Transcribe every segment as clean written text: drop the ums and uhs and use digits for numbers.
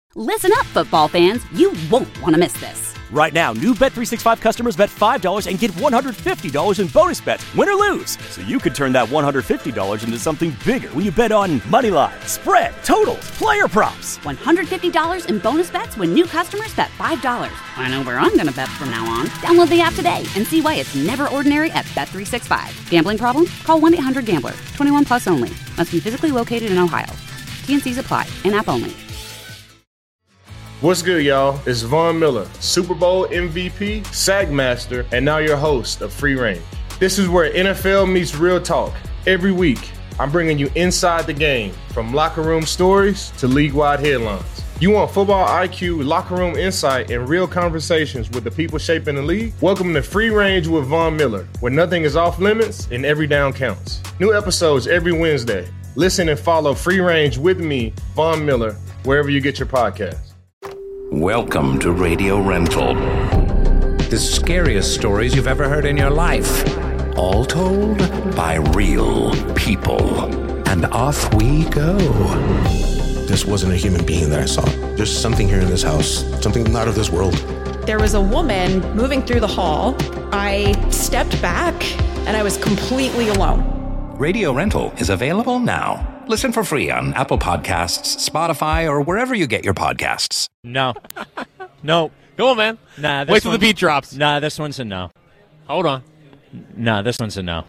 Listen up, football fans. You won't want to miss this. Right now, new Bet365 customers bet $5 and get $150 in bonus bets, win or lose. So you could turn that $150 into something bigger when you bet on money line, spread, totals, player props. $150 in bonus bets when new customers bet $5. I know where I'm going to bet from now on. Download the app today and see why it's never ordinary at Bet365. Gambling problem? Call 1-800-GAMBLER. 21 plus only. Must be physically located in Ohio. T&Cs apply. In-app only. What's good, y'all? It's Von Miller, Super Bowl MVP, Sack Master, and now your host of Free Range. This is where NFL meets real talk. Every week, I'm bringing you inside the game, from locker room stories to league-wide headlines. You want football IQ, locker room insight, and real conversations with the people shaping the league? Welcome to Free Range with Von Miller, where nothing is off limits and every down counts. New episodes every Wednesday. Listen and follow Free Range with me, Von Miller, wherever you get your podcasts. Welcome to Radio Rental. The scariest stories you've ever heard in your life. All told by real people. And off we go. This wasn't a human being that I saw. There's something here in this house, something not of this world. There was a woman moving through the hall. I stepped back and I was completely alone. Radio Rental is available now. Listen for free on Apple Podcasts, Spotify, or wherever you get your podcasts. No. Go on, man. Nah. Wait till the beat drops. Nah, this one's a no. Hold on. Nah, this one's a no.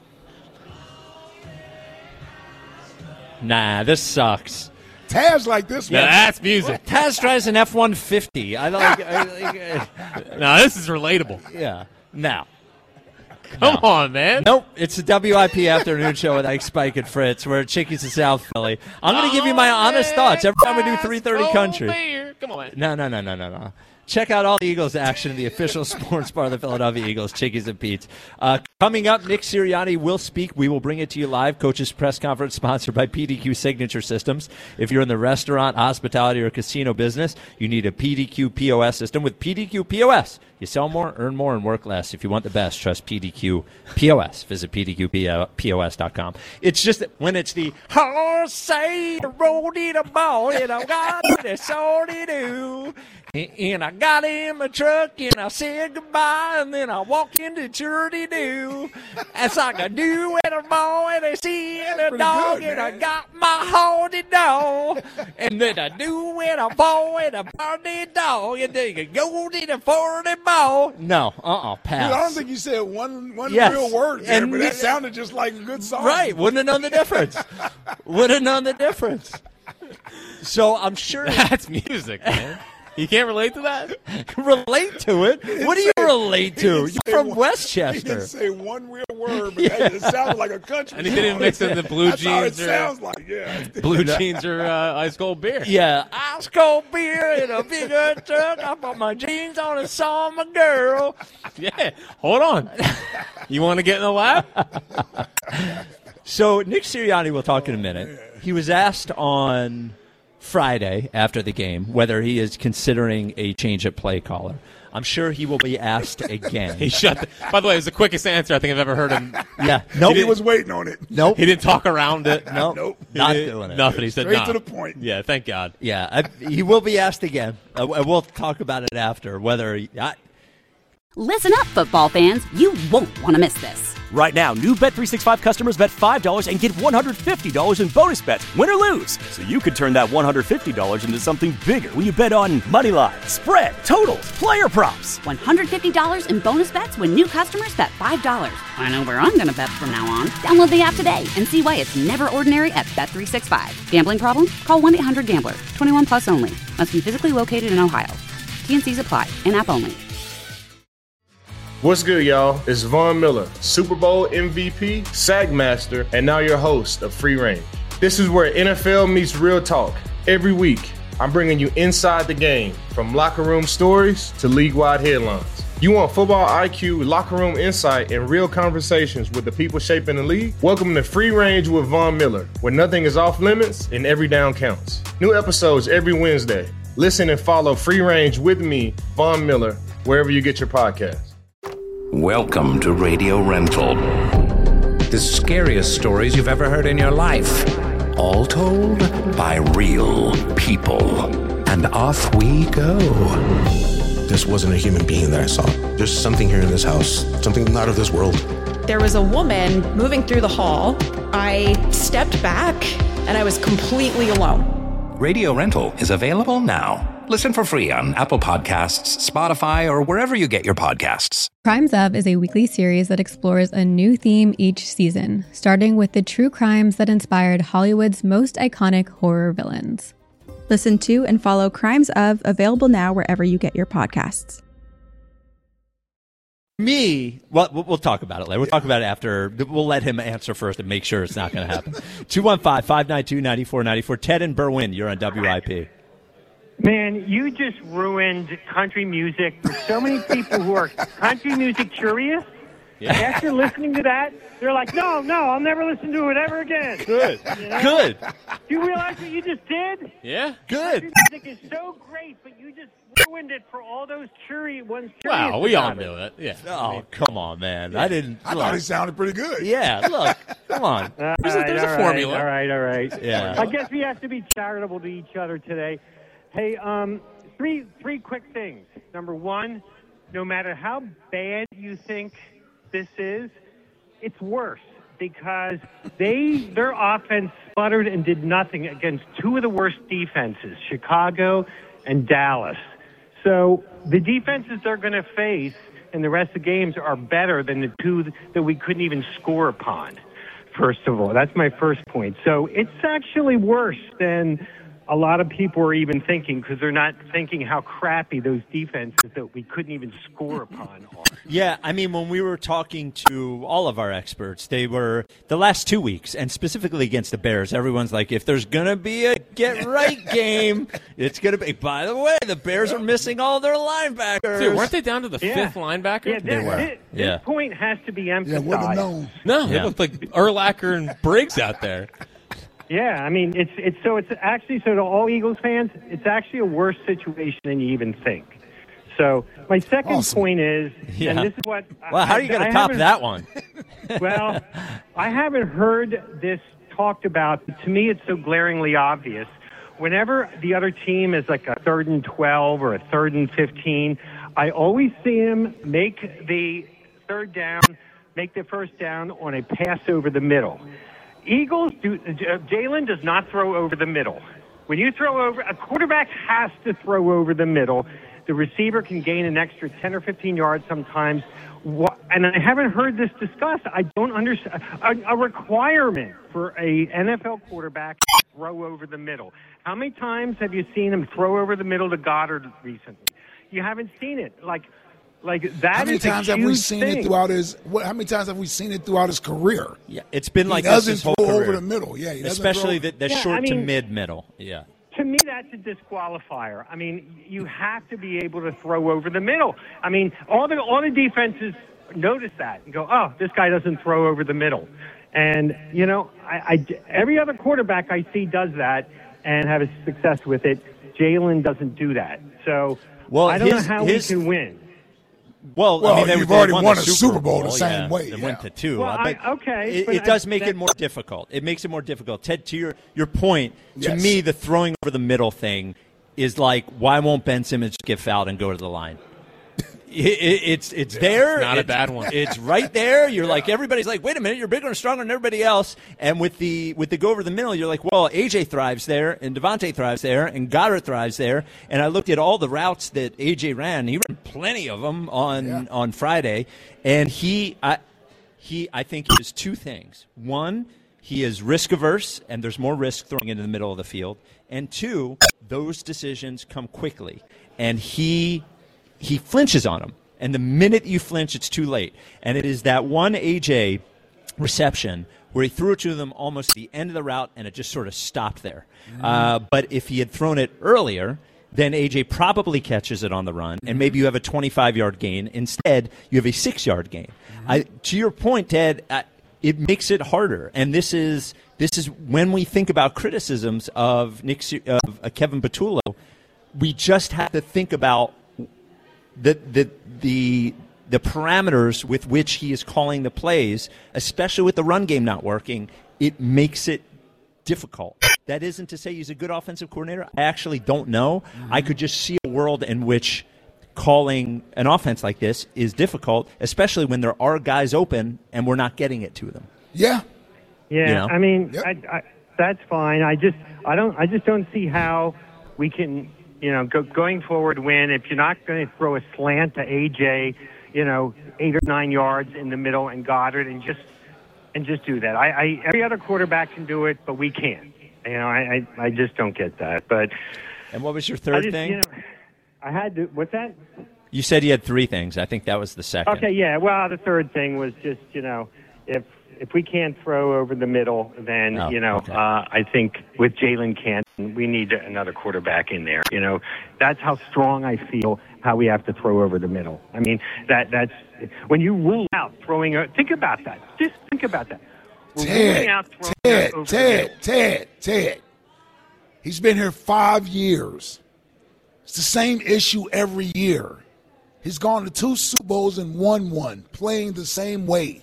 Nah, this sucks. Taz like this one. Now that's music. Taz drives an F-150. I like. No, this is relatable. Yeah. No. Come on, man. Nope. It's the WIP afternoon show with Ike, Spike, and Fritz. We're at Chickies in South Philly. I'm going to give you my honest thoughts every time we do 3:30 Country. Come on, man. No. Check out all the Eagles action in the official sports bar of the Philadelphia Eagles, Chickies and Pete's. Coming up, Nick Sirianni will speak. We will bring it to you live. Coach's press conference sponsored by PDQ Signature Systems. If you're in the restaurant, hospitality, or casino business, you need a PDQ POS system. With PDQ POS, you sell more, earn more, and work less. If you want the best, trust PDQ POS. Visit PDQPOS.com. It's just that when it's the say the road in a ball, and I got this all to do. And I got in my truck and I said goodbye, and then I walked into church do. That's like I do at a ball and I see a dog, and I got my horny dog. And then I do at a ball and a party dog, and then you go to the 40 ball. No, pass. Dude, I don't think you said one real word there, but that sounded just like a good song. Right, wouldn't have known the difference. So I'm sure that's music, man. You can't relate to that? Relate to it? What do you relate to? You're from Westchester. He didn't say one real word, but it sounded like a country And he didn't mix in the blue That's jeans. How it sounds like, yeah. Blue jeans or ice cold beer. Yeah, ice cold beer in a bigger truck. I put my jeans on and saw my girl. Yeah, hold on. You want to get in the lap? So Nick Sirianni will talk in a minute. He was asked on Friday after the game whether he is considering a change at play caller. I'm sure he will be asked again. By the way, it was the quickest answer I think I've ever heard him. Yeah. Nope. He was waiting on it. Nope. He didn't talk around it. Nope. Not doing it. Nothing. He said straight to the point. Yeah, thank God. Yeah, he will be asked again. We'll talk about it after whether Listen up, football fans. You won't want to miss this. Right now, new Bet365 customers bet $5 and get $150 in bonus bets, win or lose. So you could turn that $150 into something bigger when you bet on money line, spread, totals, player props. $150 in bonus bets when new customers bet $5. I know where I'm going to bet from now on. Download the app today and see why it's never ordinary at Bet365. Gambling problem? Call 1-800-GAMBLER. 21 plus only. Must be physically located in Ohio. T&Cs apply. In-app only. What's good, y'all? It's Von Miller, Super Bowl MVP, Sack Master, and now your host of Free Range. This is where NFL meets real talk. Every week, I'm bringing you inside the game, from locker room stories to league-wide headlines. You want football IQ, locker room insight, and real conversations with the people shaping the league? Welcome to Free Range with Von Miller, where nothing is off limits and every down counts. New episodes every Wednesday. Listen and follow Free Range with me, Von Miller, wherever you get your podcasts. Welcome to Radio Rental. The scariest stories you've ever heard in your life. All told by real people. and off we go. This wasn't a human being that I saw. There's something here in this house, something not of this world. There was a woman moving through the hall. I stepped back and I was completely alone. Radio Rental is available now. Listen for free on Apple Podcasts, Spotify, or wherever you get your podcasts. Crimes Of is a weekly series that explores a new theme each season, starting with the true crimes that inspired Hollywood's most iconic horror villains. Listen to and follow Crimes Of, available now wherever you get your podcasts. Well, we'll talk about it later. We'll talk about it after. We'll let him answer first and make sure it's not going to happen. 215-592-9494. Ted and Berwyn, you're on WIP. Man, you just ruined country music for so many people who are country music curious. Yeah. After listening to that, they're like, no, I'll never listen to it ever again. Good. You know? Good. Do you realize what you just did? Yeah. Good. Country music is so great, but you just ruined it for all those curious ones. Wow, we all knew it. Yeah. Oh, come on, man. Yeah. I thought he sounded pretty good. Yeah, look. Come on. There's a formula. All right. Yeah. I guess we have to be charitable to each other today. Hey, three quick things. Number one, no matter how bad you think this is, it's worse because their offense sputtered and did nothing against two of the worst defenses, Chicago and Dallas. So the defenses they're going to face in the rest of the games are better than the two that we couldn't even score upon, first of all. That's my first point. So it's actually worse than a lot of people are even thinking because they're not thinking how crappy those defenses that we couldn't even score upon are. Yeah, I mean, when we were talking to all of our experts, they were the last 2 weeks, and specifically against the Bears, everyone's like, if there's going to be a get-right game, it's going to be, by the way, the Bears are missing all their linebackers. Dude, weren't they down to the fifth linebacker? Yeah, They were. This point has to be emphasized. Yeah, wouldn't have known. No, it looked like Urlacher and Briggs out there. Yeah, I mean, it's actually, to all Eagles fans, it's actually a worse situation than you even think. So my second point is, and this is what... Well, how are you going to top that one? Well, I haven't heard this talked about. To me, it's so glaringly obvious. Whenever the other team is like a 3rd and 12 or a 3rd and 15, I always see him make the first down on a pass over the middle. Jalen does not throw over the middle. When you throw over, a quarterback has to throw over the middle. The receiver can gain an extra 10 or 15 yards sometimes. And I haven't heard this discussed. I don't understand. A requirement for a NFL quarterback to throw over the middle. How many times have you seen him throw over the middle to Goddard recently? You haven't seen it. Like that. How many times have we seen it throughout his? How many times have we seen it throughout his career? Yeah, it's been like this his his whole throw career. over the middle. Yeah, especially the short to mid-middle. Yeah. To me, that's a disqualifier. I mean, you have to be able to throw over the middle. I mean, all the defenses notice that and go, "Oh, this guy doesn't throw over the middle." And you know, every other quarterback I see does that and have success with it. Jalen doesn't do that. So I don't know how we can win. Well, I mean, you've already won a Super Bowl the same way. They went to 2. Well, but okay. It does make it more difficult. It makes it more difficult. Ted, to your point, to me, the throwing over the middle thing is like, why won't Ben Simmons get fouled and go to the line? It's there. It's not a bad one. It's right there. You're like, everybody's like, wait a minute, you're bigger and stronger than everybody else. And with the go over the middle, you're like, well, AJ thrives there, and Devontae thrives there, and Goddard thrives there. And I looked at all the routes that AJ ran. He ran plenty of them on Friday, and I think he does two things. One, he is risk averse, and there's more risk throwing into the middle of the field. And two, those decisions come quickly, and he flinches on them. And the minute you flinch, it's too late. And it is that one AJ reception where he threw it to them almost at the end of the route, and it just sort of stopped there. But if he had thrown it earlier, then AJ probably catches it on the run, and maybe you have a 25-yard gain. Instead, you have a 6-yard gain. To your point, Ted, it makes it harder. And this is when we think about criticisms of Kevin Patullo, we just have to think about the parameters with which he is calling the plays, especially with the run game not working. It makes it difficult. That isn't to say he's a good offensive coordinator. I actually don't know. I could just see a world in which calling an offense like this is difficult, especially when there are guys open and we're not getting it to them. Yeah. Yeah, You know? I mean, Yep. I that's fine. I just don't see how we can, going forward win if you're not going to throw a slant to AJ, 8 or 9 yards in the middle and Goddard and just do that. I every other quarterback can do it, but we can't. I just don't get that. But And what was your third thing? I had to. What's that? You said you had 3 things. I think that was the second. Okay, yeah. Well, the third thing was just, if we can't throw over the middle, then, okay. I think with Jalen Canton, we need another quarterback in there. That's how strong I feel how we have to throw over the middle. I mean, that's when you rule out throwing. Think about that. Just think about that. We're ruling out throwing over the middle. Ted. He's been here 5 years. It's the same issue every year. He's gone to 2 Super Bowls and won one, playing the same way.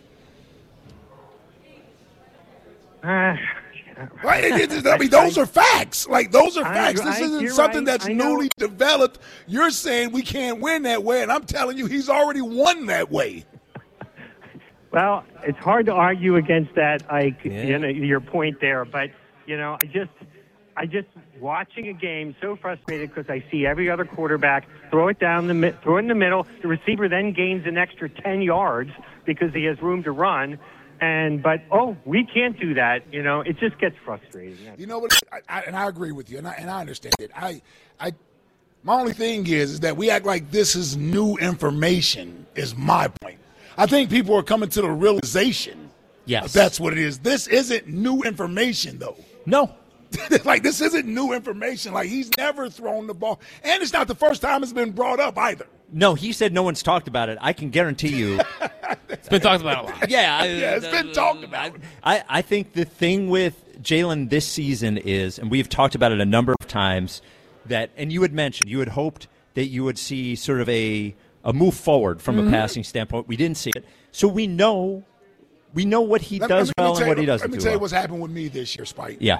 Right? I mean, those are facts. Those are facts. This isn't something that's newly developed. You're saying we can't win that way, and I'm telling you he's already won that way. Well, it's hard to argue against that, Ike, your point there. But, I just watching a game so frustrated because I see every other quarterback throw it in the middle. The receiver then gains an extra 10 yards because he has room to run. But we can't do that. It just gets frustrating. You know what? I agree with you, and I understand it. My only thing is that we act like this is new information. Is my point. I think people are coming to the realization. Yes, that's what it is. This isn't new information, though. No. This isn't new information. He's never thrown the ball, and it's not the first time it's been brought up either. No, he said no one's talked about it. I can guarantee you. It's been talked about a lot. Yeah, it's been talked about. I think the thing with Jalen this season is, and we've talked about it a number of times, and you had mentioned, you had hoped that you would see sort of a move forward from a passing standpoint. We didn't see it. So we know what he does well and what he doesn't do well. Let me tell you what's happened with me this year, Spike. Yeah.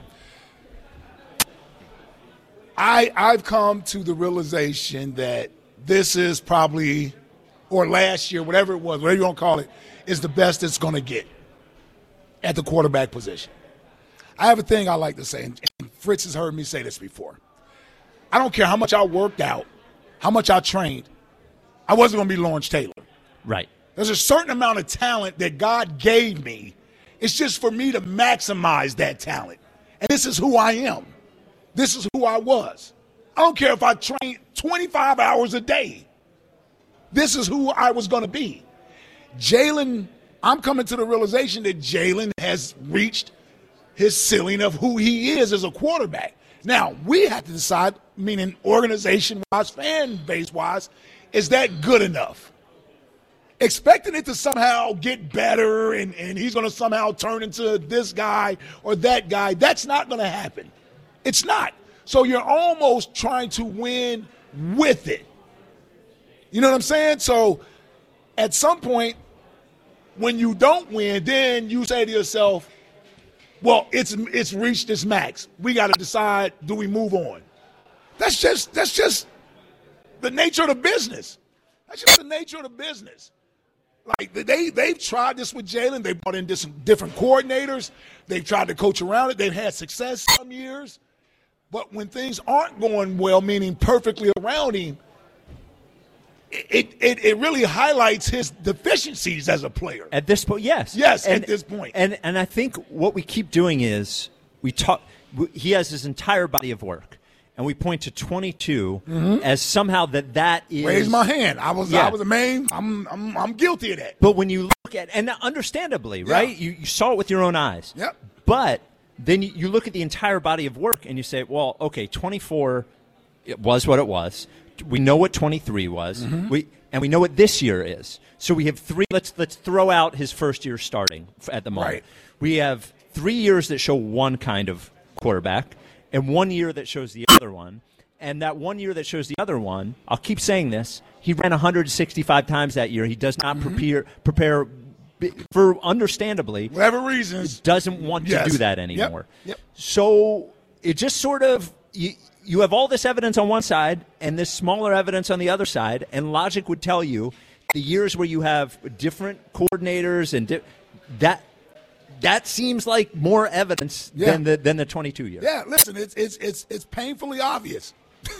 I've come to the realization that this is probably, or last year, whatever it was, whatever you want to call it, is the best it's going to get at the quarterback position. I have a thing I like to say, and Fritz has heard me say this before. I don't care how much I worked out, how much I trained, I wasn't going to be Lawrence Taylor. Right. There's a certain amount of talent that God gave me. It's just for me to maximize that talent. And this is who I am. This is who I was. I don't care if I trained 25 hours a day. This is who I was going to be. Jalen, I'm coming to the realization that Jalen has reached his ceiling of who he is as a quarterback. Now, we have to decide, meaning organization-wise, fan base-wise, is that good enough? Expecting it to somehow get better and he's going to somehow turn into this guy or that guy, that's not going to happen. It's not. So you're almost trying to win with it. You know what I'm saying? So at some point, when you don't win, then you say to yourself, well, it's reached its max. We got to decide, do we move on? That's just the nature of the business. That's just the nature of the business. They've tried this with Jalen. They brought in different coordinators. They've tried to coach around it. They've had success some years. But when things aren't going well, meaning perfectly around him, it really highlights his deficiencies as a player. At this point, yes. Yes, at this point. And I think what we keep doing is he has his entire body of work. And we point to 22 as somehow that is. Raise my hand. I was a man. I'm guilty of that. But when you look at, and understandably, right? You saw it with your own eyes. Yep. But then you look at the entire body of work and you say, well, okay, 24, it was what it was. We know what 23 was. And we know what this year is. So we have 3. Let's throw out his first year starting at the moment. Right. We have 3 years that show one kind of quarterback. And 1 year that shows the other one. And that 1 year that shows the other one, I'll keep saying this, he ran 165 times that year. He does not prepare for, understandably, whatever reasons, doesn't want to do that anymore. Yep. So it just sort of you have all this evidence on one side and this smaller evidence on the other side, and logic would tell you the years where you have different coordinators and that seems like more evidence than the 22 years. Yeah, listen, it's painfully obvious.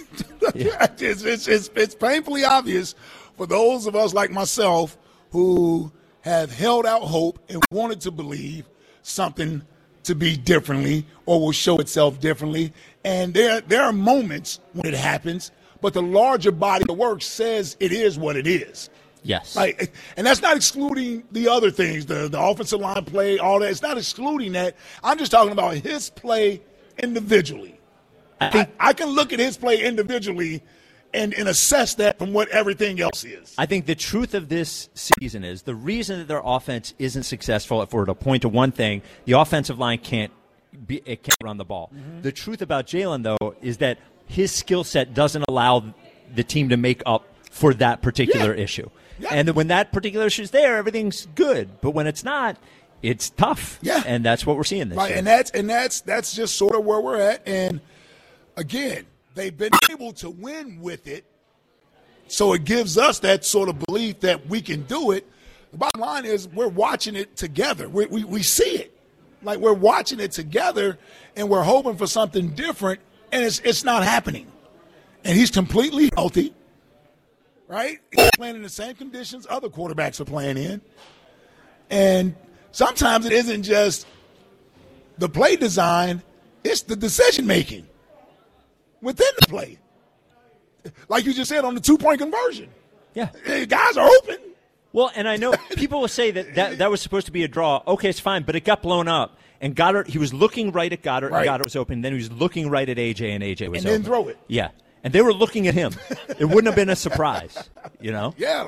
It's painfully obvious for those of us like myself who have held out hope and wanted to believe something to be differently or will show itself differently. And there are moments when it happens, but the larger body of work says it is what it is. Yes. And that's not excluding the other things, the offensive line play, all that. It's not excluding that. I'm just talking about his play individually. I can look at his play individually and assess that from what everything else is. I think the truth of this season is the reason that their offense isn't successful, if we're to point to one thing, the offensive line can't run the ball. Mm-hmm. The truth about Jalen, though, is that his skill set doesn't allow the team to make up for that particular issue. Yeah. And when that particular issue is there, everything's good. But when it's not, it's tough. Yeah. And that's what we're seeing this year. And that's just sort of where we're at. And again, they've been able to win with it. So it gives us that sort of belief that we can do it. The bottom line is we're watching it together. We see it. Like we're watching it together and we're hoping for something different, and it's not happening. And he's completely healthy. Right? He's playing in the same conditions other quarterbacks are playing in. And sometimes it isn't just the play design, it's the decision-making within the play. Like you just said on the two-point conversion. Yeah. Guys are open. Well, and I know people will say that was supposed to be a draw. Okay, it's fine, but it got blown up. And Goddard, he was looking right at Goddard, and Goddard was open. Then he was looking right at A.J., and A.J. was open. And then throw it. Yeah. And they were looking at him. It wouldn't have been a surprise, you know? Yeah,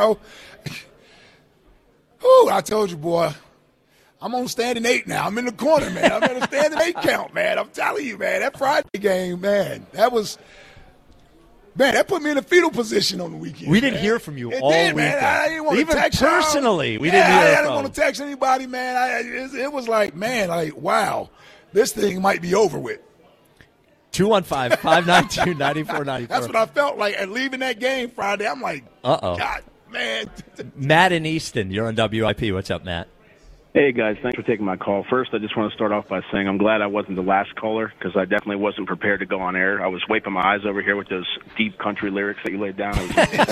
I told you, boy, I'm on standing 8 now. I'm in the corner, man. I'm in a standing 8 count, man. I'm telling you, man, that Friday game, man, that put me in a fetal position on the weekend. We didn't hear from you all weekend. Man. I didn't want to text personally. We didn't hear from you. I didn't want to text anybody, man. It was like, man, wow, this thing might be over with. 215-592-9494. That's what I felt like at leaving that game Friday. I'm like, God, man. Matt in Easton, you're on WIP. What's up, Matt? Hey, guys. Thanks for taking my call. First, I just want to start off by saying I'm glad I wasn't the last caller because I definitely wasn't prepared to go on air. I was wiping my eyes over here with those deep country lyrics that you laid down.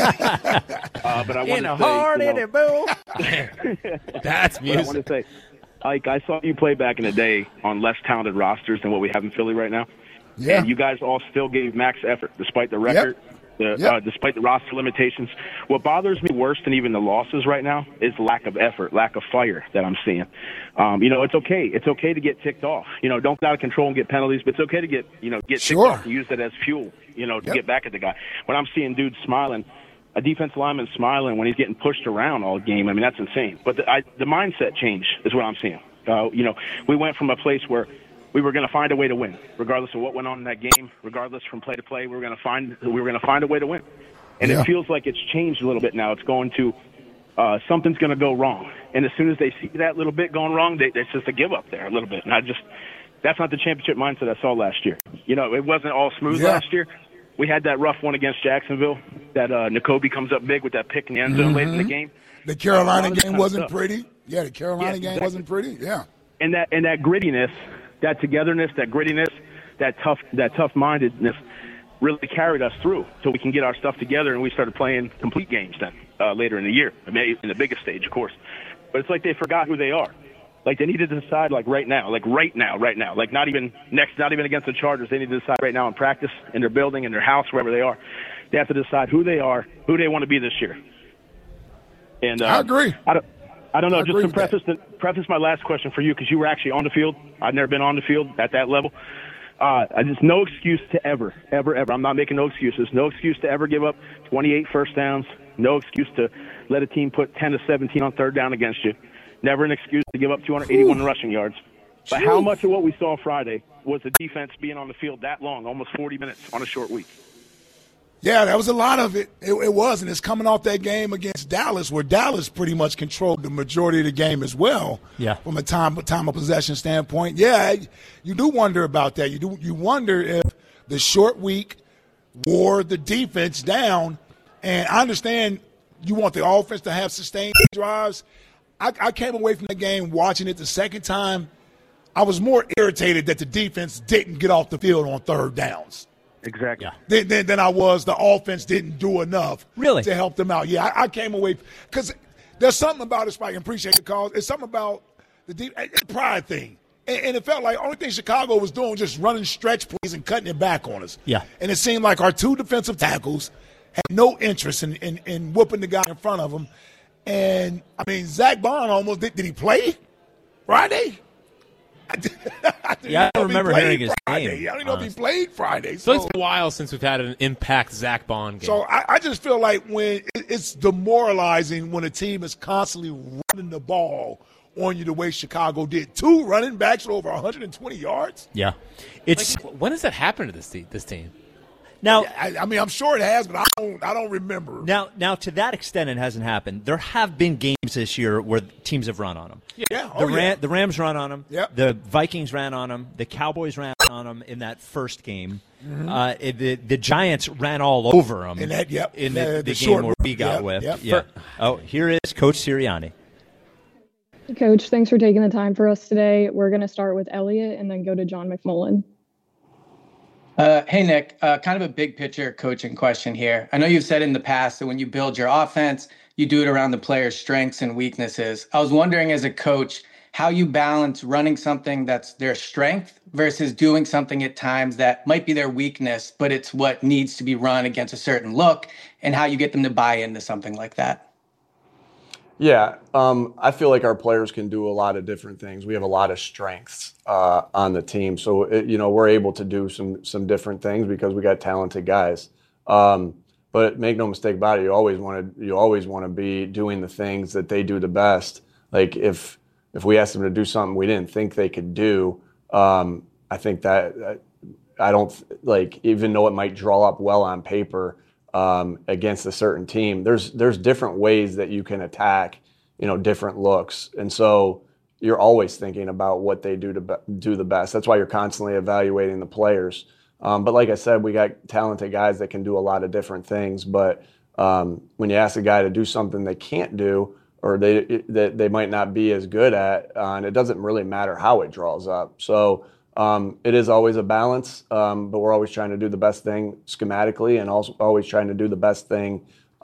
But I want to say, that's music. I want to say, I saw you play back in the day on less talented rosters than what we have in Philly right now. Yeah. And you guys all still gave max effort despite the record, despite the roster limitations. What bothers me worse than even the losses right now is lack of effort, lack of fire that I'm seeing. It's okay. It's okay to get ticked off. Don't get out of control and get penalties, but it's okay to get ticked off and use that as fuel, to get back at the guy. When I'm seeing dudes smiling, a defensive lineman smiling when he's getting pushed around all game, I mean, that's insane. But the mindset change is what I'm seeing. We went from a place where we were going to find a way to win, regardless of what went on in that game, regardless from play to play. We were going to find a way to win, and it feels like it's changed a little bit now. It's going to something's going to go wrong, and as soon as they see that little bit going wrong, it's just a give up there a little bit. And that's not the championship mindset I saw last year. It wasn't all smooth last year. We had that rough one against Jacksonville. That Nakobe comes up big with that pick in the end zone late in the game. The Carolina game wasn't pretty. Yeah, the Carolina game wasn't pretty. Yeah, and that grittiness. That togetherness, that grittiness, that tough-mindedness really carried us through so we can get our stuff together, and we started playing complete games then later in the year, in the biggest stage, of course. But it's like they forgot who they are. Like they need to decide right now, like not even against the Chargers. They need to decide right now in practice, in their building, in their house, wherever they are. They have to decide who they are, who they want to be this year. And I agree. I don't know. Just to preface my last question for you, because you were actually on the field. I've never been on the field at that level. Just no excuse to ever. I'm not making no excuses. No excuse to ever give up 28 first downs. No excuse to let a team put 10 to 17 on third down against you. Never an excuse to give up 281 rushing yards. But how much of what we saw Friday was the defense being on the field that long, almost 40 minutes on a short week? Yeah, that was a lot of it. It was, and it's coming off that game against Dallas, where Dallas pretty much controlled the majority of the game as well. Yeah. From a time of possession standpoint, yeah, you do wonder about that. You wonder if the short week wore the defense down. And I understand you want the offense to have sustained drives. I came away from the game watching it the second time. I was more irritated that the defense didn't get off the field on third downs. Exactly. Yeah. Than I was the offense didn't do enough really to help them out. Yeah, I came away because there's something about it, Spike, and appreciate the call. It's something about the pride thing. And it felt like the only thing Chicago was doing was just running stretch plays and cutting it back on us. Yeah. And it seemed like our two defensive tackles had no interest in whooping the guy in front of them. And, I mean, Zach Bond almost did he play Friday? I don't remember hearing his Friday. name. I don't know if he played Friday. So it's been a while since we've had an impact Zach Bond game. So I just feel like when it's demoralizing when a team is constantly running the ball on you the way Chicago did. 2 running backs for over 120 yards. Yeah. It's when does that happen to this team? Now, I mean, I'm sure it has, but I don't remember. Now, to that extent, it hasn't happened. There have been games this year where teams have run on them. Yeah, the Rams ran on them. Yep. The Vikings ran on them. The Cowboys ran on them in that first game. Mm-hmm. The Giants ran all over them in that. Yep. In the game where we got whipped. Yeah. Here is Coach Sirianni. Coach, thanks for taking the time for us today. We're going to start with Elliott and then go to John McMullen. Hey, Nick, kind of a big picture coaching question here. I know you've said in the past that when you build your offense, you do it around the players' strengths and weaknesses. I was wondering as a coach, how you balance running something that's their strength versus doing something at times that might be their weakness, but it's what needs to be run against a certain look, and how you get them to buy into something like that. Yeah, I feel like our players can do a lot of different things. We have a lot of strengths on the team, so we're able to do some different things because we got talented guys. But make no mistake about it, you always want to be doing the things that they do the best. Like if we asked them to do something we didn't think they could do, I think that I don't like, even though it might draw up well on paper. Against a certain team, there's different ways that you can attack, different looks, and so you're always thinking about what they do to do the best. That's why you're constantly evaluating the players. But like I said, we got talented guys that can do a lot of different things. But when you ask a guy to do something they can't do, or they might not be as good at, and it doesn't really matter how it draws up. So. It is always a balance, but we're always trying to do the best thing schematically, and also always trying to do the best thing,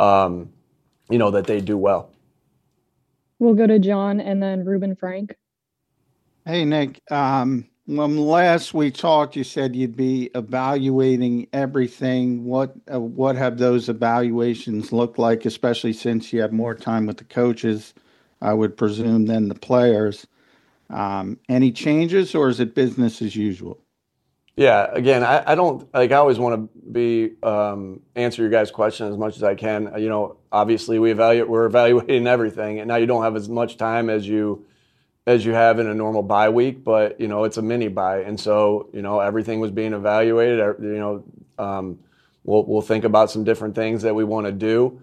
that they do well. We'll go to John and then Ruben Frank. Hey, Nick. When last we talked, you said you'd be evaluating everything. What have those evaluations looked like, especially since you have more time with the coaches, I would presume, than the players? Any changes, or is it business as usual? Yeah, again, I don't I always want to be answer your guys' question as much as I can. Obviously we're evaluating everything, and now you don't have as much time as you have in a normal bye week, but it's a mini bye, and so everything was being evaluated. We'll think about some different things that we want to do.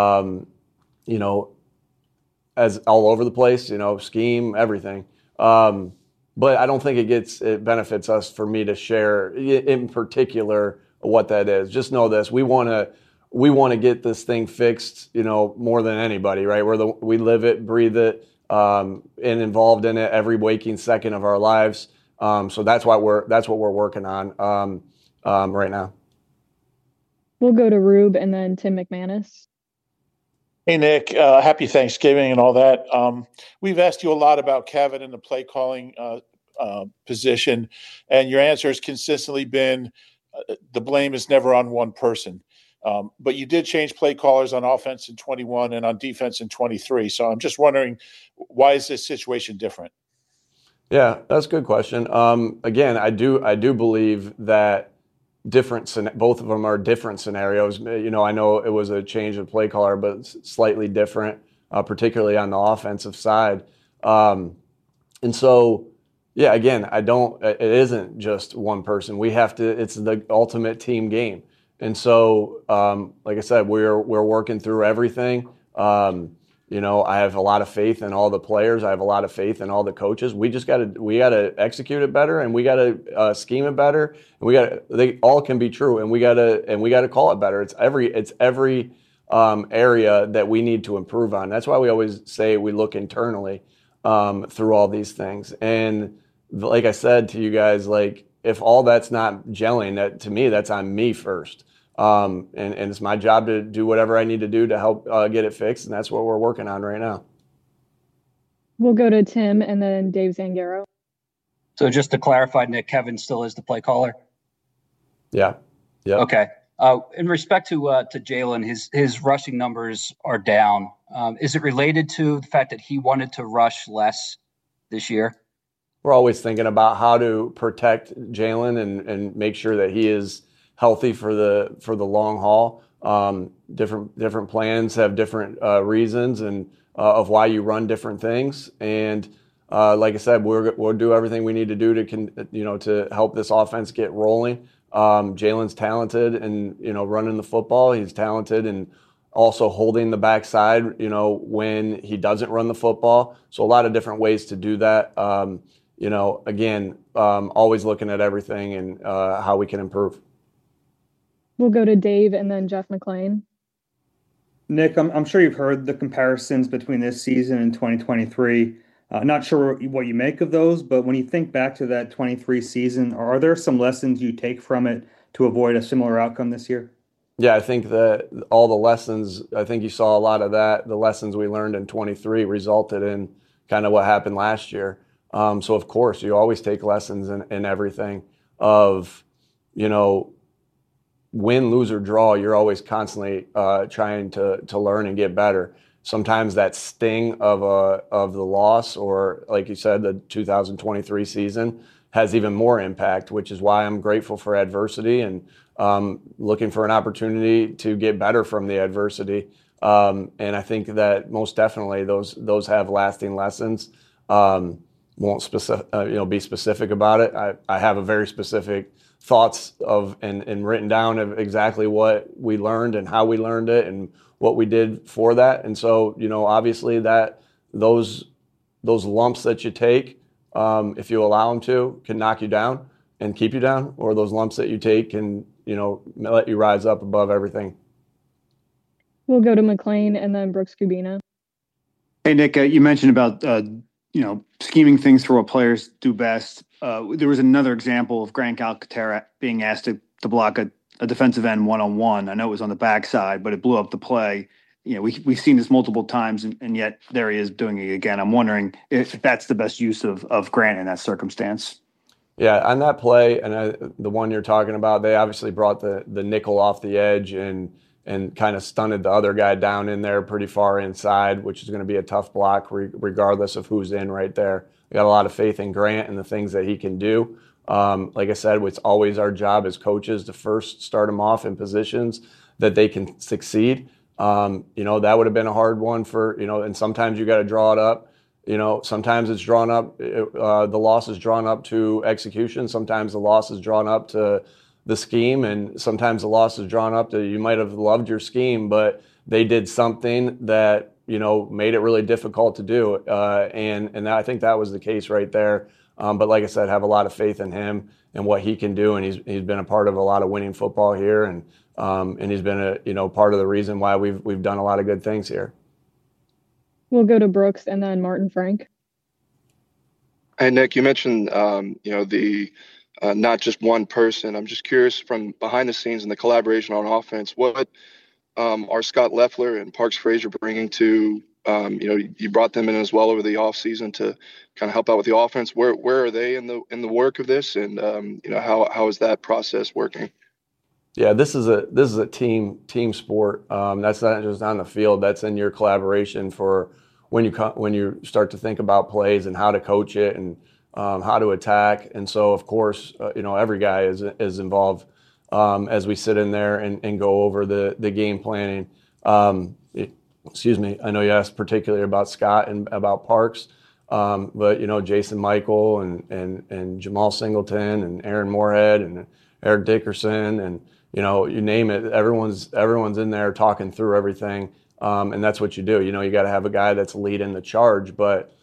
As all over the place, scheme, everything. But I don't think it benefits us for me to share in particular what that is. Just know this: we want to get this thing fixed, more than anybody, right? We live it, breathe it, and involved in it every waking second of our lives. So that's what we're working on right now. We'll go to Rube and then Tim McManus. Hey, Nick, happy Thanksgiving and all that. We've asked you a lot about Kevin and the play calling position, and your answer has consistently been the blame is never on one person. But you did change play callers on offense in 21 and on defense in 23. So I'm just wondering, why is this situation different? Yeah, that's a good question. Again, I do believe that both of them are different scenarios. I know it was a change of play caller, but slightly different, particularly on the offensive side. And so, yeah, again, it isn't just one person. It's the ultimate team game. And so, like I said, we're working through everything. I have a lot of faith in all the players. I have a lot of faith in all the coaches. We gotta execute it better, and we gotta scheme it better. And they all can be true, and we gotta call it better. It's every area that we need to improve on. That's why we always say we look internally through all these things. And like I said to you guys, like if all that's not gelling, to me, that's on me first. And it's my job to do whatever I need to do to help get it fixed, and that's what we're working on right now. We'll go to Tim and then Dave Zangaro. So just to clarify, Nick, Kevin still is the play caller? Yeah. Yeah. Okay. In respect to Jalen, his rushing numbers are down. Is it related to the fact that he wanted to rush less this year? We're always thinking about how to protect Jalen and make sure that he is healthy for the long haul. Different plans have different reasons and of why you run different things. And like I said, we'll do everything we need to do to help this offense get rolling. Jalen's talented and running the football. He's talented and also holding the backside. When he doesn't run the football. So a lot of different ways to do that. Again, always looking at everything and how we can improve. We'll go to Dave and then Jeff McLean. Nick, I'm sure you've heard the comparisons between this season and 2023. Not sure what you make of those, but when you think back to that 23 season, are there some lessons you take from it to avoid a similar outcome this year? Yeah, I think that all the lessons, I think you saw a lot of that. The lessons we learned in 23 resulted in kind of what happened last year. So, of course, you always take lessons in everything of, win, lose, or draw. You're always constantly trying to learn and get better. Sometimes that sting of the loss, or like you said, the 2023 season has even more impact, which is why I'm grateful for adversity and looking for an opportunity to get better from the adversity. And I think that most definitely those have lasting lessons. Won't be specific about it. I have a very specific thoughts of and written down of exactly what we learned and how we learned it and what we did for that. And so, obviously that those lumps that you take, if you allow them to, can knock you down and keep you down, or those lumps that you take can, let you rise up above everything. We'll go to McLean and then Brooks Kubina. Hey, Nick, you mentioned about, scheming things for what players do best. There was another example of Grant Calcaterra being asked to block a defensive end one-on-one. I know it was on the backside, but it blew up the play. We've seen this multiple times, and yet there he is doing it again. I'm wondering if that's the best use of Grant in that circumstance. Yeah, on that play, and the one you're talking about, they obviously brought the nickel off the edge and kind of stunted the other guy down in there pretty far inside, which is going to be a tough block regardless of who's in right there. We got a lot of faith in Grant and the things that he can do. Like I said, it's always our job as coaches to first start them off in positions that they can succeed. That would have been a hard one and sometimes you got to draw it up. Sometimes it's drawn up, the loss is drawn up to execution. Sometimes the loss is drawn up to the scheme, and sometimes the loss is drawn up to you might have loved your scheme, but they did something that, made it really difficult to do. And I think that was the case right there. But like I said, have a lot of faith in him and what he can do. And he's been a part of a lot of winning football here. And he's been part of the reason why we've done a lot of good things here. We'll go to Brooks and then Martin Frank. Hey, Nick, you mentioned, not just one person. I'm just curious from behind the scenes and the collaboration on offense, what are Scott Loeffler and Parks Frazier bringing to, you brought them in as well over the offseason to kind of help out with the offense. Where are they in the work of this? And, how is that process working? Yeah, this is a team sport. That's not just on the field. That's in your collaboration for when you start to think about plays and how to coach it and how to attack. And so, of course, every guy is involved as we sit in there and go over the game planning. Excuse me. I know you asked particularly about Scott and about Parks, but Jason Michael and Jamal Singleton and Aaron Moorhead and Eric Dickerson and you name it. Everyone's in there talking through everything, and that's what you do. You got to have a guy that's leading the charge, but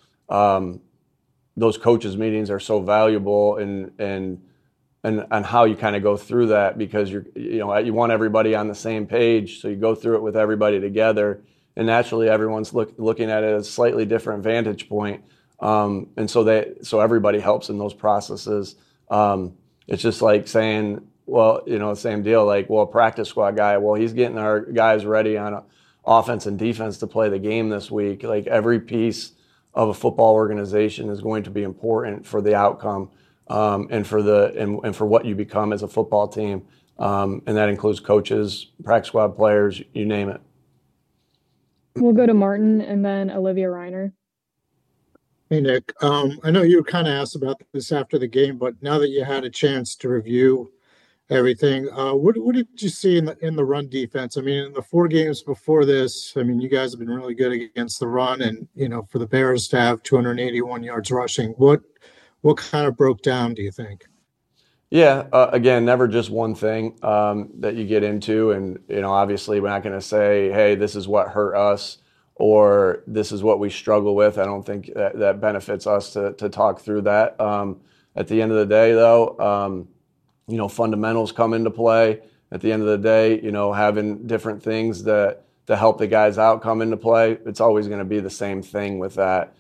those coaches meetings are so valuable and how you kind of go through that, because you want everybody on the same page, so you go through it with everybody together, and naturally everyone's looking at it as a slightly different vantage point, and so everybody helps in those processes. It's just like saying, well, same deal, like, well, a practice squad guy, well, he's getting our guys ready on offense and defense to play the game this week. Like, every piece of a football organization is going to be important for the outcome, and for what you become as a football team, and that includes coaches, practice squad players, you name it. We'll go to Martin and then Olivia Reiner. Hey, Nick. I know you were kind of asked about this after the game, but now that you had a chance to review everything, what did you see in the run defense? I mean, in the 4 games before this, I mean, you guys have been really good against the run, and for the Bears to have 281 yards rushing, what kind of broke down, do you think? Yeah, again, never just one thing that you get into, and obviously we're not going to say, hey, this is what hurt us or this is what we struggle with. I don't think that benefits us to talk through that. At the end of the day, though, fundamentals come into play. At the end of the day, having different things to help the guys out come into play. It's always going to be the same thing with that,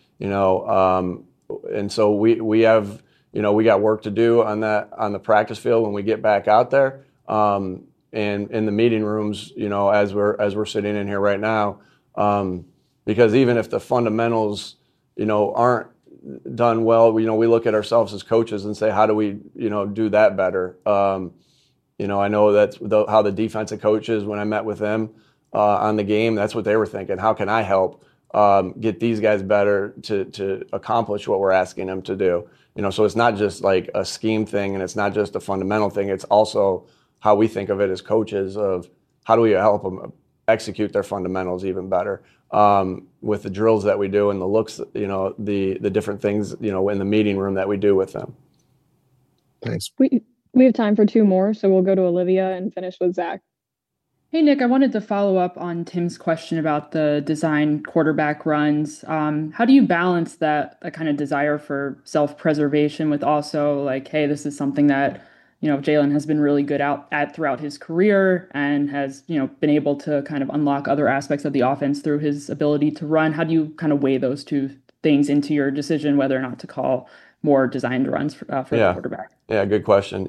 and so we have, we got work to do on the practice field when we get back out there, and in the meeting rooms, as we're sitting in here right now, because even if the fundamentals, aren't done well, we look at ourselves as coaches and say, how do we, do that better? I know that's how the defensive coaches, when I met with them on the game, that's what they were thinking. How can I help get these guys better to accomplish what we're asking them to do? So it's not just like a scheme thing, and it's not just a fundamental thing. It's also how we think of it as coaches, of how do we help them execute their fundamentals even better, with the drills that we do and the looks, the different things, in the meeting room that we do with them. Thanks. We have time for 2 more, so we'll go to Olivia and finish with Zach. Hey, Nick, I wanted to follow up on Tim's question about the design quarterback runs. How do you balance that kind of desire for self-preservation with also like, hey, this is something that, Jalen has been really good at throughout his career and has, been able to kind of unlock other aspects of the offense through his ability to run. How do you kind of weigh those 2 things into your decision whether or not to call more designed runs for the quarterback? Yeah, good question.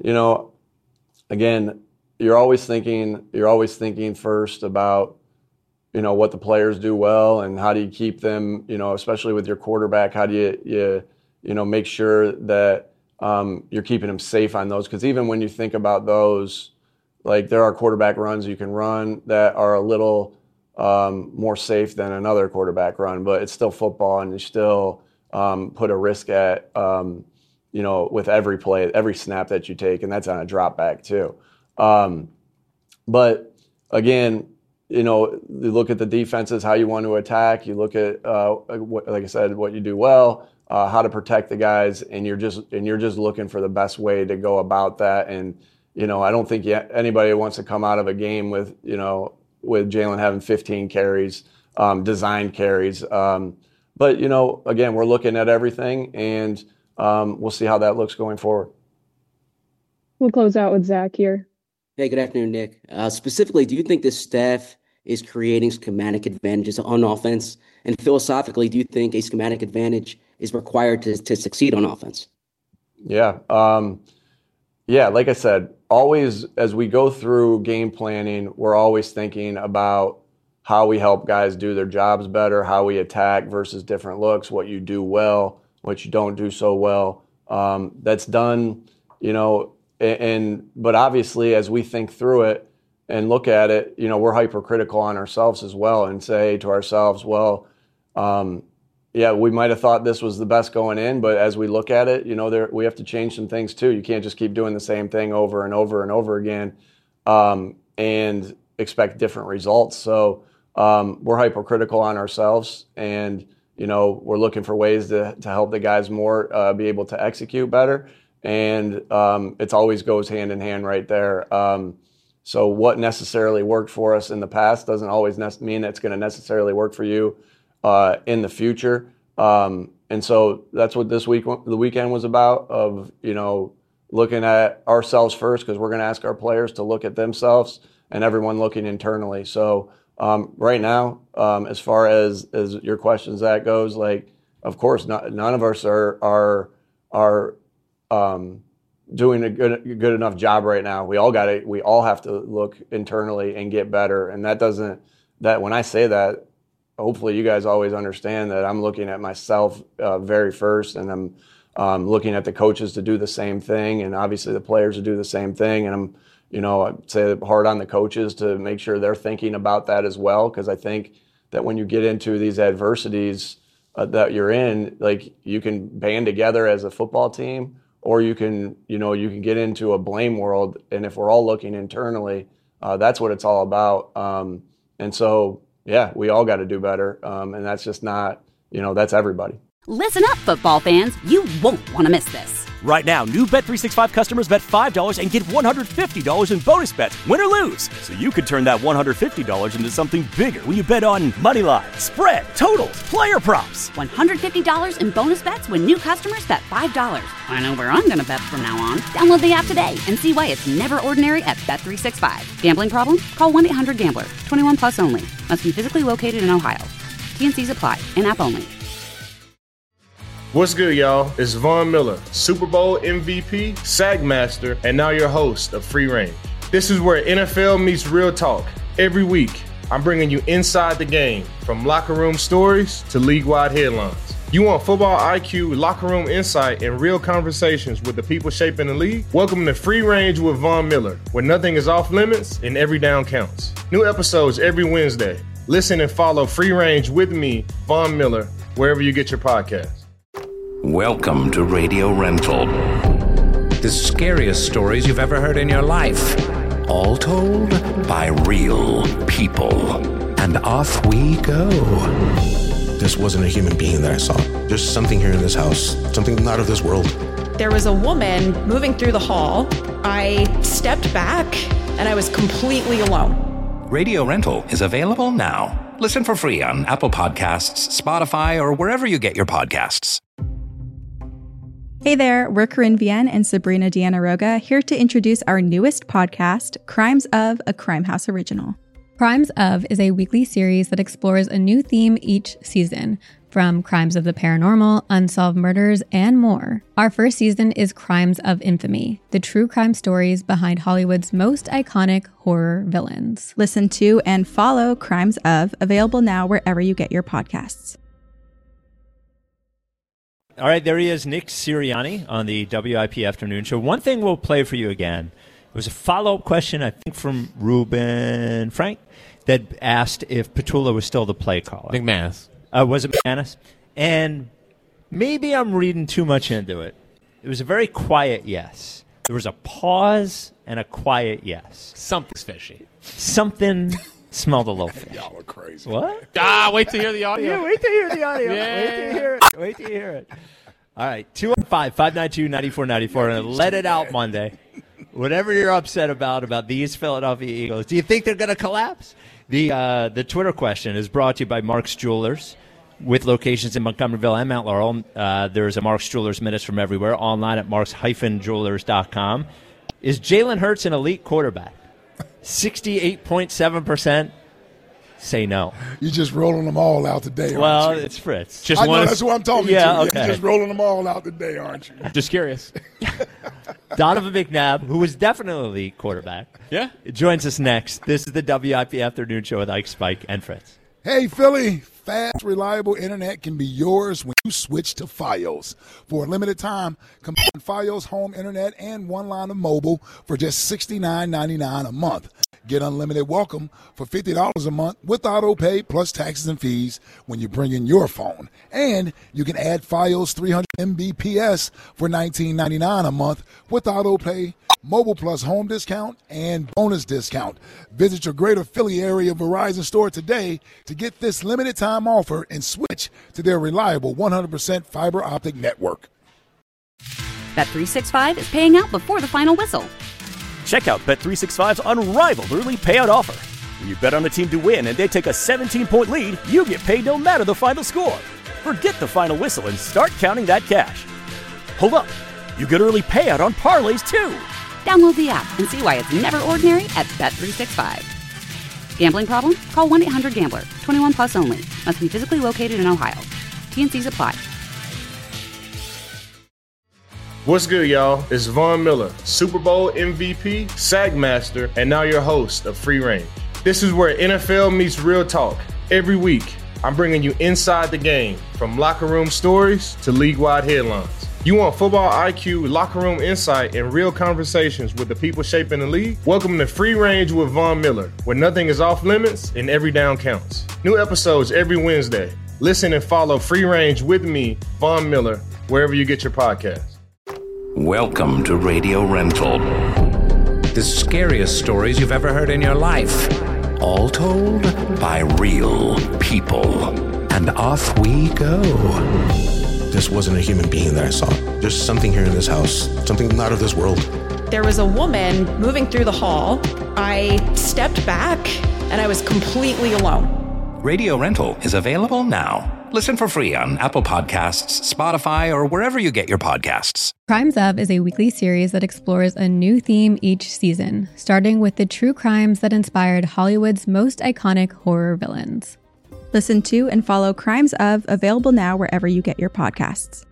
Again, you're always thinking first about, what the players do well and how do you keep them, especially with your quarterback, how do you make sure that you're keeping them safe on those? Because even when you think about those, like, there are quarterback runs you can run that are a little more safe than another quarterback run, but it's still football, and you still put a risk at, with every play, every snap that you take, and that's on a drop back too. But again, you look at the defenses, how you want to attack. You look at, like I said, what you do well, how to protect the guys, and you're just looking for the best way to go about that. And I don't think anybody wants to come out of a game with Jalen having 15 carries, designed carries. But again, we're looking at everything, and we'll see how that looks going forward. We'll close out with Zach here. Hey, good afternoon, Nick. Specifically, do you think this staff is creating schematic advantages on offense? And philosophically, do you think a schematic advantage is required to succeed on offense? Yeah. Like I said, always as we go through game planning, we're always thinking about how we help guys do their jobs better, how we attack versus different looks, what you do well, what you don't do so well. That's done, but obviously as we think through it and look at it, we're hypercritical on ourselves as well and say to ourselves, well, we might have thought this was the best going in, but as we look at it, we have to change some things too. You can't just keep doing the same thing over and over and over again and expect different results. So we're hypercritical on ourselves, and we're looking for ways to help the guys more be able to execute better. And it always goes hand in hand right there. So what necessarily worked for us in the past doesn't always mean it's going to necessarily work for you in the future. And so that's what the weekend was about, of, looking at ourselves first, because we're going to ask our players to look at themselves, and everyone looking internally. So right now, as far as your question, Zach, goes, of course, none of us are doing a good enough job right now. We all have to look internally and get better. And that when I say that, hopefully you guys always understand that I'm looking at myself very first, and I'm looking at the coaches to do the same thing, and obviously the players to do the same thing. And I'm, I'd say hard on the coaches to make sure they're thinking about that as well, because I think that when you get into these adversities that you're in, you can band together as a football team, or you can get into a blame world. And if we're all looking internally, that's what it's all about. And so, yeah, we all got to do better. And that's just not, that's everybody. Listen up, football fans. You won't want to miss this. Right now, new Bet365 customers bet $5 and get $150 in bonus bets, win or lose. So you could turn that $150 into something bigger when you bet on money line, spread, totals, player props. $150 in bonus bets when new customers bet $5. I know where I'm going to bet from now on. Download the app today and see why it's never ordinary at Bet365. Gambling problem? Call 1-800-GAMBLER. 21 plus only. Must be physically located in Ohio. T&Cs apply. In-app only. What's good, y'all? It's Von Miller, Super Bowl MVP, Sack Master, and now your host of Free Range. This is where NFL meets real talk. Every week, I'm bringing you inside the game, from locker room stories to league-wide headlines. You want football IQ, locker room insight, and real conversations with the people shaping the league? Welcome to Free Range with Von Miller, where nothing is off limits and every down counts. New episodes every Wednesday. Listen and follow Free Range with me, Von Miller, wherever you get your podcasts. Welcome to Radio Rental. The scariest stories you've ever heard in your life. All told by real people. And off we go. This wasn't a human being that I saw. There's something here in this house, something not of this world. There was a woman moving through the hall. I stepped back and I was completely alone. Radio Rental is available now. Listen for free on Apple Podcasts, Spotify, or wherever you get your podcasts. Hey there, we're Corinne Vienne and Sabrina Diana-Roga here to introduce our newest podcast, Crimes of, a Crime House original. Crimes of is a weekly series that explores a new theme each season, from crimes of the paranormal, unsolved murders, and more. Our first season is Crimes of Infamy, the true crime stories behind Hollywood's most iconic horror villains. Listen to and follow Crimes of, available now wherever you get your podcasts. All right, there he is, Nick Sirianni on the WIP Afternoon Show. One thing we'll play for you again. It was a follow-up question, I think, from Ruben Frank, that asked if Petula was still the play caller. McManus. Was it McManus? And maybe I'm reading too much into it. It was a very quiet yes. There was a pause and a quiet yes. Something's fishy. Something smelled a little fishy. Y'all are crazy. What? Wait to hear the audio. Yeah, wait to hear the audio. Yeah. Wait to hear it. Wait to hear it. All right, 215-592-9494, and let it out Monday. Whatever you're upset about these Philadelphia Eagles, do you think they're going to collapse? The Twitter question is brought to you by Mark's Jewelers, with locations in Montgomeryville and Mount Laurel. There's a Mark's Jewelers Minutes from everywhere, online at marks-jewelers.com. Is Jalen Hurts an elite quarterback? 68.7% say no. You're just rolling them all out today, well, aren't you? It's Fritz. I know, that's what I'm talking to. Okay. You're just rolling them all out today, aren't you? Just curious. Donovan McNabb, who is definitely a elite quarterback, joins us next. This is the WIP Afternoon Show with Ike, Spike, and Fritz. Hey, Philly, fast, reliable internet can be yours when you switch to Fios. For a limited time, combine Fios home internet and one line of mobile for just $69.99 a month. Get unlimited welcome for $50 a month with auto pay plus taxes and fees when you bring in your phone. And you can add Fios 300 Mbps for $19.99 a month with auto pay, mobile plus home discount, and bonus discount. Visit your greater Philly area Verizon store today to get this limited time offer and switch to their reliable 100% fiber optic network. Bet365 is paying out before the final whistle. Check out Bet365's unrivaled early payout offer. When you bet on a team to win and they take a 17-point lead, you get paid no matter the final score. Forget the final whistle and start counting that cash. Hold up. You get early payout on parlays, too. Download the app and see why it's never ordinary at Bet365. Gambling problem? Call 1-800-GAMBLER. 21 plus only. Must be physically located in Ohio. T&Cs apply. What's good, y'all? It's Von Miller, Super Bowl MVP, Sack Master, and now your host of Free Range. This is where NFL meets real talk. Every week, I'm bringing you inside the game, from locker room stories to league-wide headlines. You want football IQ, locker room insight, and real conversations with the people shaping the league? Welcome to Free Range with Von Miller, where nothing is off limits and every down counts. New episodes every Wednesday. Listen and follow Free Range with me, Von Miller, wherever you get your podcasts. Welcome to Radio Rental. The scariest stories you've ever heard in your life. All told by real people. And off we go. This wasn't a human being that I saw. There's something here in this house, something not of this world. There was a woman moving through the hall. I stepped back and I was completely alone. Radio Rental is available now. Listen for free on Apple Podcasts, Spotify, or wherever you get your podcasts. Crimes Of is a weekly series that explores a new theme each season, starting with the true crimes that inspired Hollywood's most iconic horror villains. Listen to and follow Crimes Of, available now wherever you get your podcasts.